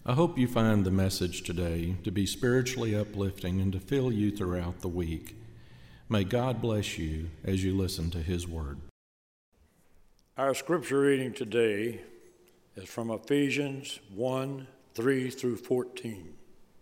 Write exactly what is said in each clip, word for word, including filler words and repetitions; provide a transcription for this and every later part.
I hope you find the message today to be spiritually uplifting and to fill you throughout the week. May God bless you as you listen to His Word. Our scripture reading today is from Ephesians one, three through fourteen.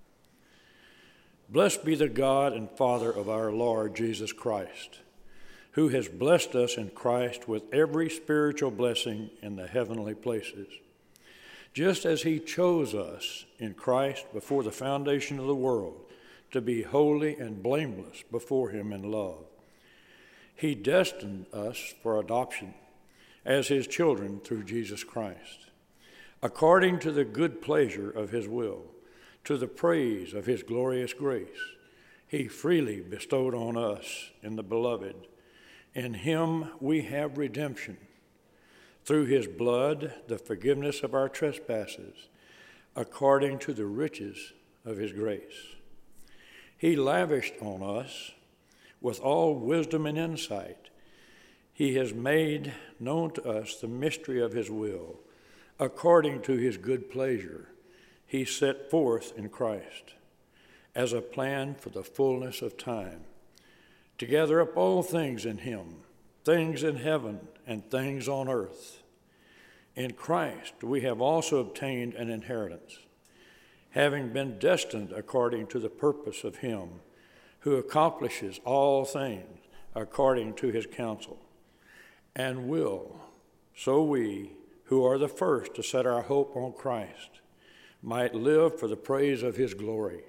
Blessed be the God and Father of our Lord Jesus Christ, who has blessed us in Christ with every spiritual blessing in the heavenly places, just as He chose us in Christ before the foundation of the world to be holy and blameless before Him in love. He destined us for adoption as His children through Jesus Christ, according to the good pleasure of His will, to the praise of His glorious grace, He freely bestowed on us in the Beloved. In Him we have redemption, through His blood, the forgiveness of our trespasses, according to the riches of His grace. He lavished on us with all wisdom and insight. He has made known to us the mystery of His will, according to His good pleasure. He set forth in Christ as a plan for the fullness of time, to gather up all things in Him, things in heaven and things on earth. In Christ we have also obtained an inheritance, having been destined according to the purpose of Him who accomplishes all things according to His counsel, and will, so we, who are the first to set our hope on Christ, might live for the praise of His glory.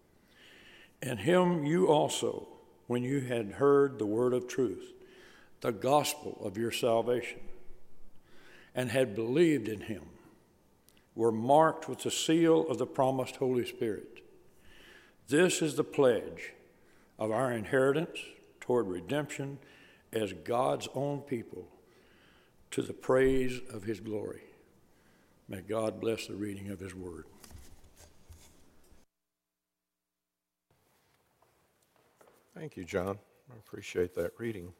In Him you also, when you had heard the word of truth, the gospel of your salvation, and had believed in Him, were marked with the seal of the promised Holy Spirit. This is the pledge of our inheritance toward redemption as God's own people, to the praise of His glory. May God bless the reading of His word. Thank you, John. I appreciate that reading.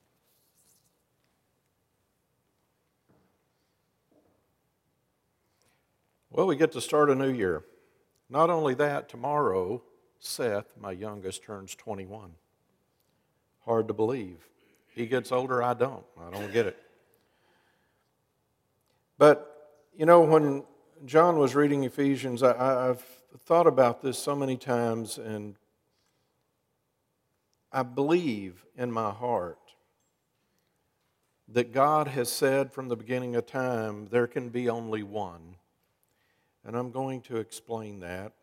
Well, we get to start a new year. Not only that, tomorrow, Seth, my youngest, turns twenty-one. Hard to believe. He gets older, I don't. I don't get it. But, you know, when John was reading Ephesians, I, I've thought about this so many times, and I believe in my heart that God has said from the beginning of time, there can be only one. And I'm going to explain that.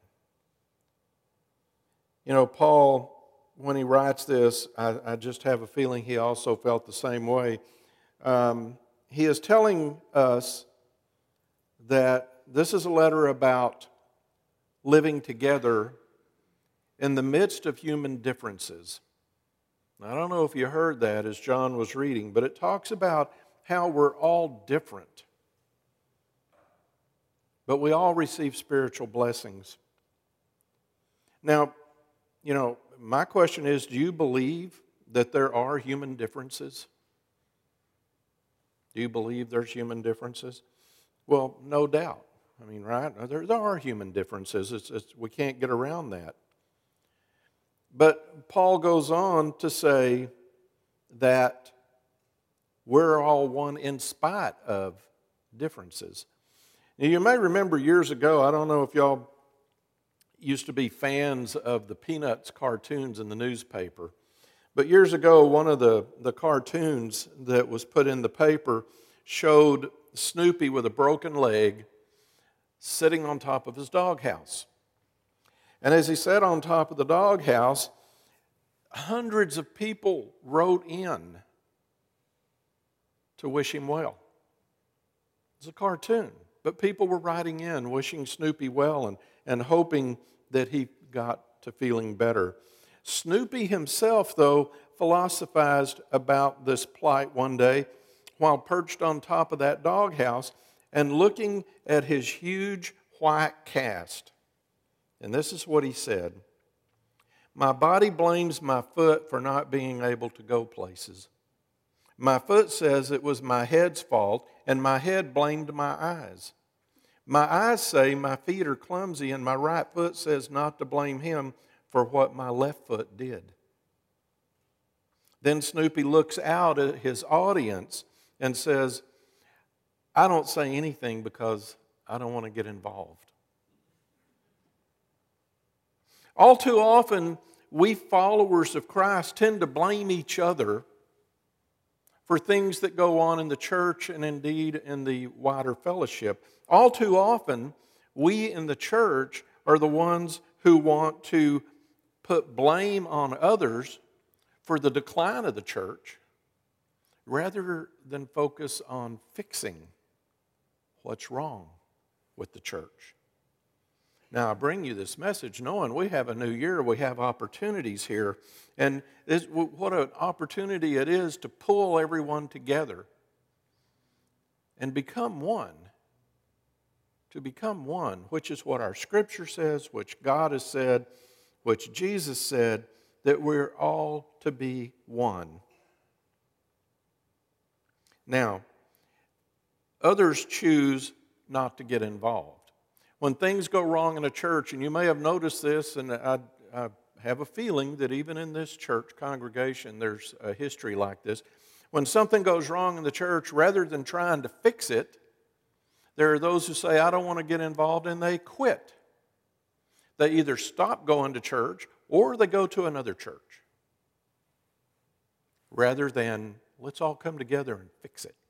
You know, Paul, when he writes this, I, I just have a feeling he also felt the same way. Um, he is telling us that this is a letter about living together in the midst of human differences. I don't know if you heard that as John was reading, but it talks about how we're all different, but we all receive spiritual blessings. Now, you know, my question is, do you believe that there are human differences? Do you believe there's human differences? Well, no doubt. I mean, right? There, there are human differences. It's, it's, we can't get around that. But Paul goes on to say that we're all one in spite of differences. Now, you may remember years ago, I don't know if y'all used to be fans of the Peanuts cartoons in the newspaper, but years ago, one of the, the cartoons that was put in the paper showed Snoopy with a broken leg sitting on top of his doghouse. And as he sat on top of the doghouse, hundreds of people wrote in to wish him well. It's a cartoon, but people were writing in, wishing Snoopy well and, and hoping that he got to feeling better. Snoopy himself, though, philosophized about this plight one day while perched on top of that doghouse and looking at his huge white cast. And this is what he said: "My body blames my foot for not being able to go places. My foot says it was my head's fault, and my head blamed my eyes. My eyes say my feet are clumsy, and my right foot says not to blame him for what my left foot did. Then Snoopy looks out at his audience and says, I don't say anything because I don't want to get involved. All too often, we followers of Christ tend to blame each other for things that go on in the church and indeed in the wider fellowship. All too often, we in the church are the ones who want to put blame on others for the decline of the church rather than focus on fixing what's wrong with the church. Now, I bring you this message knowing we have a new year, we have opportunities here, and this, what an opportunity it is to pull everyone together and become one. To become one, which is what our Scripture says, which God has said, which Jesus said, that we're all to be one. Now, others choose not to get involved. When things go wrong in a church, and you may have noticed this, and I, I have a feeling that even in this church congregation there's a history like this. When something goes wrong in the church, rather than trying to fix it, there are those who say, I don't want to get involved, and they quit. They either stop going to church or they go to another church. Rather than, let's all come together and fix it.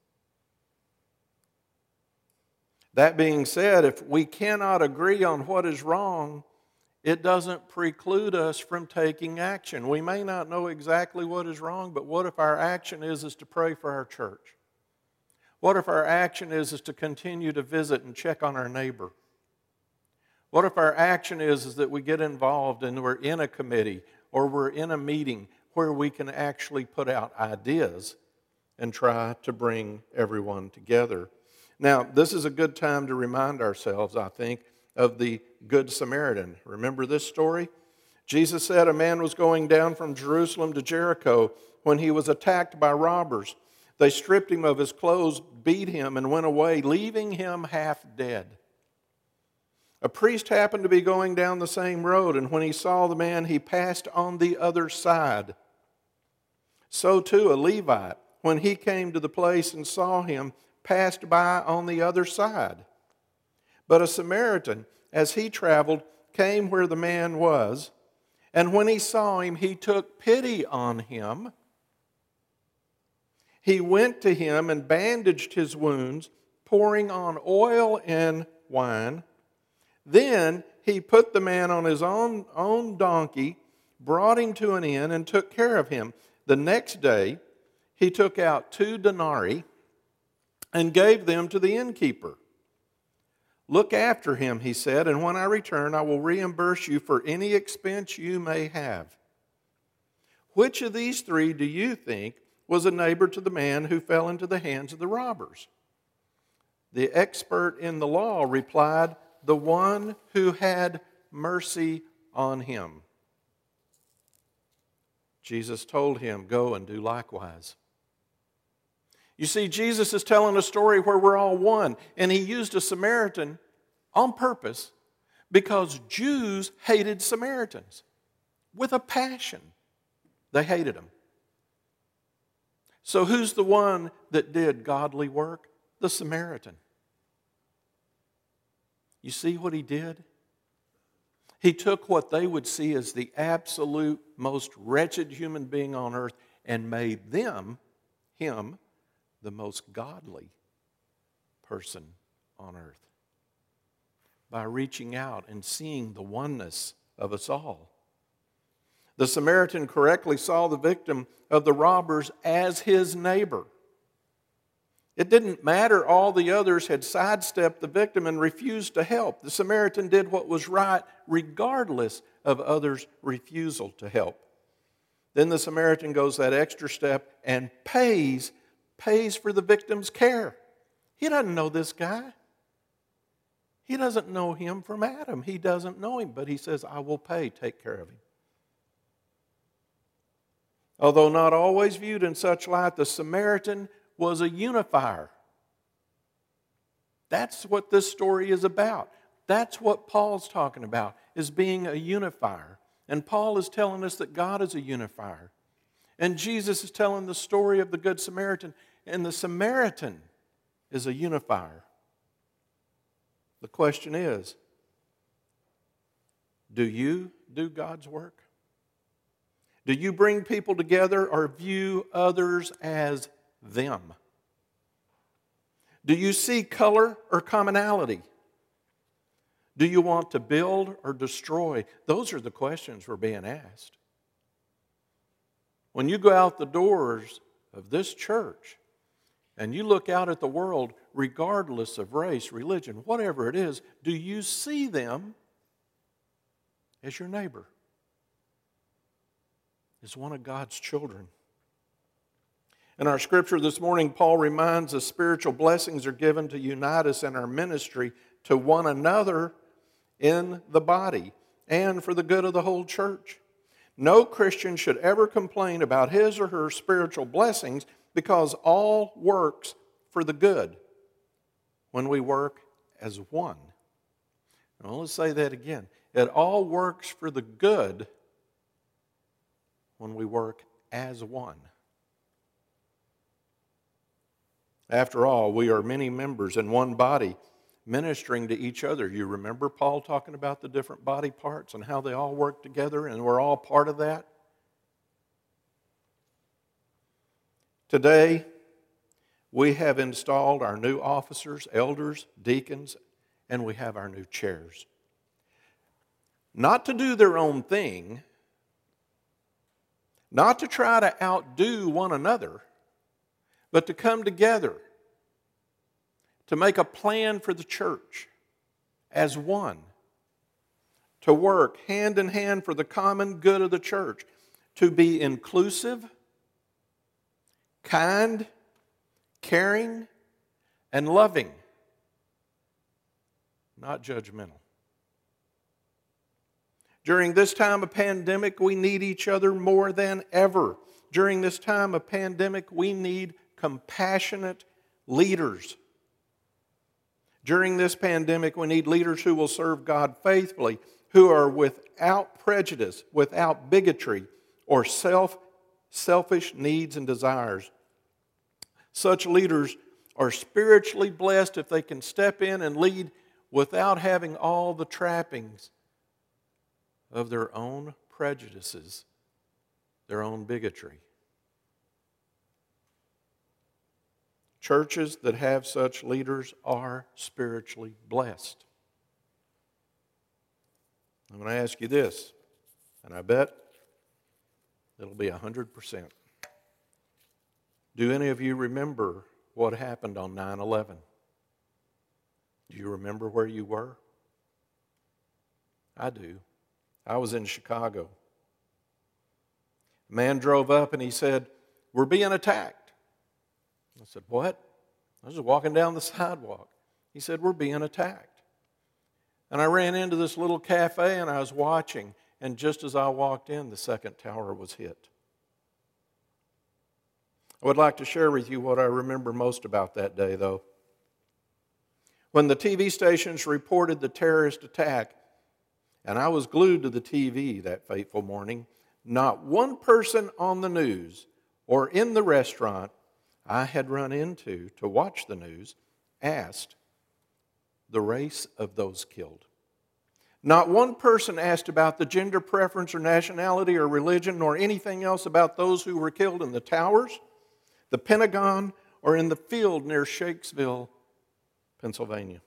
That being said, if we cannot agree on what is wrong, it doesn't preclude us from taking action. We may not know exactly what is wrong, but what if our action is, is to pray for our church? What if our action is, is to continue to visit and check on our neighbor? What if our action is, is that we get involved and we're in a committee or we're in a meeting where we can actually put out ideas and try to bring everyone together? Now, this is a good time to remind ourselves, I think, of the Good Samaritan. Remember this story? Jesus said a man was going down from Jerusalem to Jericho when he was attacked by robbers. They stripped him of his clothes, beat him, and went away, leaving him half dead. A priest happened to be going down the same road, and when he saw the man, he passed on the other side. So too a Levite, when he came to the place and saw him, passed by on the other side. But a Samaritan, as he traveled, came where the man was, and when he saw him, he took pity on him. He went to him and bandaged his wounds, pouring on oil and wine. Then he put the man on his own, own donkey, brought him to an inn, and took care of him. The next day, he took out two denarii and gave them to the innkeeper. Look after him, he said, and when I return, I will reimburse you for any expense you may have. Which of these three do you think was a neighbor to the man who fell into the hands of the robbers? The expert in the law replied, the one who had mercy on him. Jesus told him, go and do likewise. You see, Jesus is telling a story where we're all one, and he used a Samaritan on purpose because Jews hated Samaritans with a passion. They hated them. So who's the one that did godly work? The Samaritan. You see what he did? He took what they would see as the absolute most wretched human being on earth and made them, him, the most godly person on earth by reaching out and seeing the oneness of us all. The Samaritan correctly saw the victim of the robbers as his neighbor. It didn't matter all the others had sidestepped the victim and refused to help. The Samaritan did what was right regardless of others' refusal to help. Then the Samaritan goes that extra step and pays pays for the victim's care. He doesn't know this guy. He doesn't know him from Adam. He doesn't know him, but he says, I will pay, take care of him. Although not always viewed in such light, the Samaritan was a unifier. That's what this story is about. That's what Paul's talking about, is being a unifier. And Paul is telling us that God is a unifier. And Jesus is telling the story of the Good Samaritan, and the Samaritan is a unifier. The question is, do you do God's work? Do you bring people together or view others as them? Do you see color or commonality? Do you want to build or destroy? Those are the questions we're being asked. When you go out the doors of this church and you look out at the world, regardless of race, religion, whatever it is, do you see them as your neighbor, as one of God's children? In our scripture this morning, Paul reminds us spiritual blessings are given to unite us in our ministry to one another in the body and for the good of the whole church. No Christian should ever complain about his or her spiritual blessings because all works for the good when we work as one. Now let's say that again. It all works for the good when we work as one. After all, we are many members in one body ministering to each other. You remember Paul talking about the different body parts and how they all work together and we're all part of that? Today, we have installed our new officers, elders, deacons, and we have our new chairs. Not to do their own thing, not to try to outdo one another, but to come together, to make a plan for the church as one, to work hand in hand for the common good of the church, to be inclusive, kind, caring, and loving, not judgmental. During this time of pandemic, we need each other more than ever. During this time of pandemic, we need compassionate leaders. During this pandemic, we need leaders who will serve God faithfully, who are without prejudice, without bigotry, or self, selfish needs and desires. Such leaders are spiritually blessed if they can step in and lead without having all the trappings of their own prejudices, their own bigotry. Churches that have such leaders are spiritually blessed. I'm going to ask you this, and I bet it'll be one hundred percent. Do any of you remember what happened on nine eleven? Do you remember where you were? I do. I was in Chicago. A man drove up and he said, "We're being attacked." I said, "What?" I was just walking down the sidewalk. He said, "We're being attacked." And I ran into this little cafe and I was watching, and just as I walked in, the second tower was hit. I would like to share with you what I remember most about that day, though. When the T V stations reported the terrorist attack, and I was glued to the T V that fateful morning, not one person on the news or in the restaurant I had run into to watch the news asked the race of those killed. Not one person asked about the gender preference or nationality or religion nor anything else about those who were killed in the towers, the Pentagon, or in the field near Shakesville, Pennsylvania.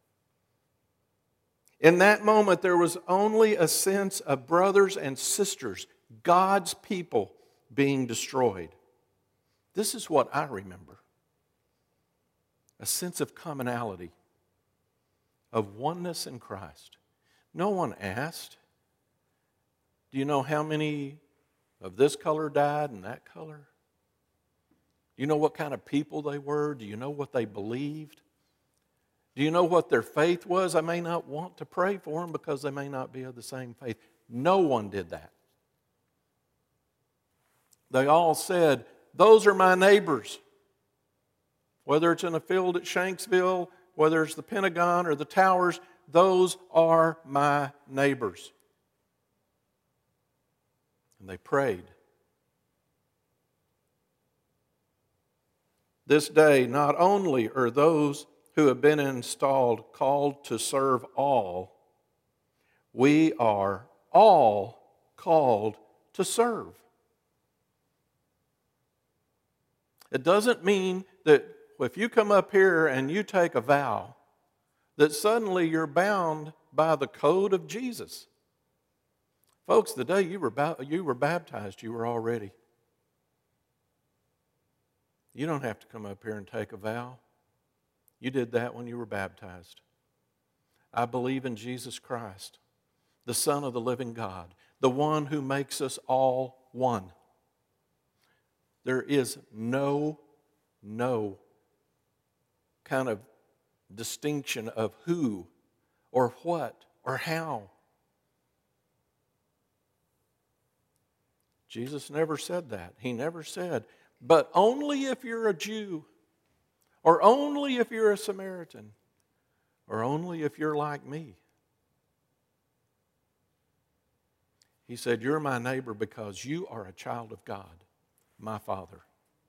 In that moment, there was only a sense of brothers and sisters, God's people, being destroyed. This is what I remember. A sense of commonality, of oneness in Christ. No one asked, "Do you know how many of this color died and that color? Do you know what kind of people they were? Do you know what they believed? Do you know what their faith was? I may not want to pray for them because they may not be of the same faith." No one did that. They all said, "Those are my neighbors." Whether it's in a field at Shanksville, whether it's the Pentagon or the towers, those are my neighbors. And they prayed. This day, not only are those who have been installed called to serve all, we are all called to serve. It doesn't mean that if you come up here and you take a vow, that suddenly you're bound by the code of Jesus. Folks, the day you were, you were baptized, you were all ready. You don't have to come up here and take a vow. You did that when you were baptized. I believe in Jesus Christ, the Son of the living God, the one who makes us all one. There is no, no kind of distinction of who or what or how. Jesus never said that. He never said, but only if you're a Jew, or only if you're a Samaritan, or only if you're like me. He said, you're my neighbor because you are a child of God, my Father.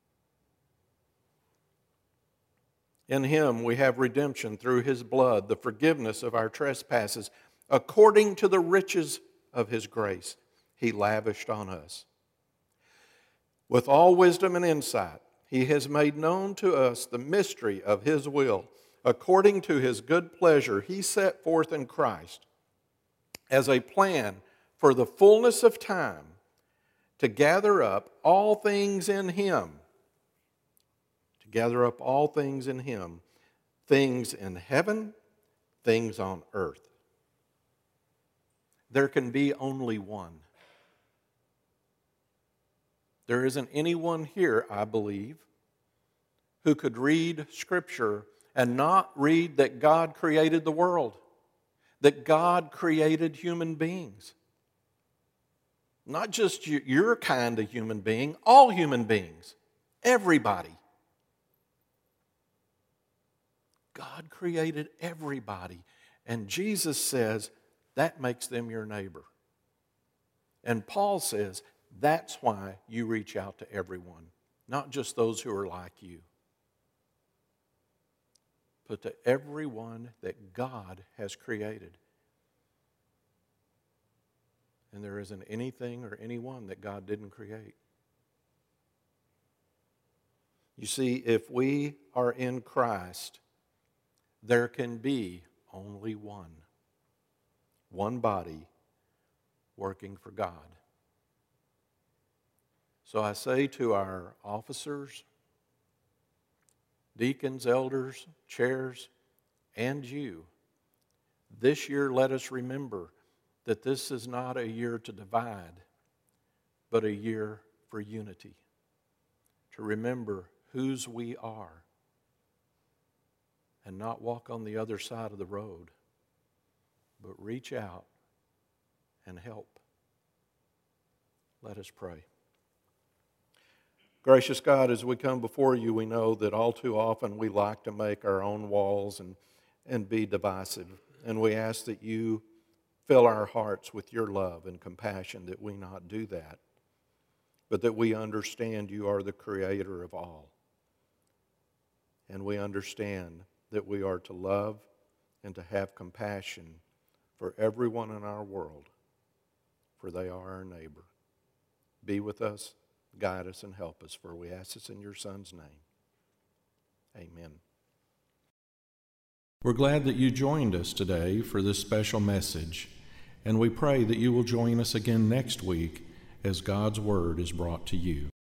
In Him we have redemption through His blood, the forgiveness of our trespasses, according to the riches of His grace He lavished on us. With all wisdom and insight, He has made known to us the mystery of His will. According to His good pleasure, He set forth in Christ as a plan for the fullness of time to gather up all things in Him. To gather up all things in Him, things in heaven, things on earth. There can be only one. There isn't anyone here, I believe, who could read Scripture and not read that God created the world, that God created human beings. Not just your kind of human being, all human beings, everybody. God created everybody, and Jesus says that makes them your neighbor. And Paul says, that's why you reach out to everyone, not just those who are like you, but to everyone that God has created. And there isn't anything or anyone that God didn't create. You see, if we are in Christ, there can be only one, one body working for God. So I say to our officers, deacons, elders, chairs, and you, this year let us remember that this is not a year to divide, but a year for unity. To remember whose we are and not walk on the other side of the road, but reach out and help. Let us pray. Gracious God, as we come before you, we know that all too often we like to make our own walls and, and be divisive. And we ask that you fill our hearts with your love and compassion, that we not do that, but that we understand you are the creator of all. And we understand that we are to love and to have compassion for everyone in our world, for they are our neighbor. Be with us, guide us, and help us, for we ask this in your Son's name. Amen. We're glad that you joined us today for this special message, and we pray that you will join us again next week as God's Word is brought to you.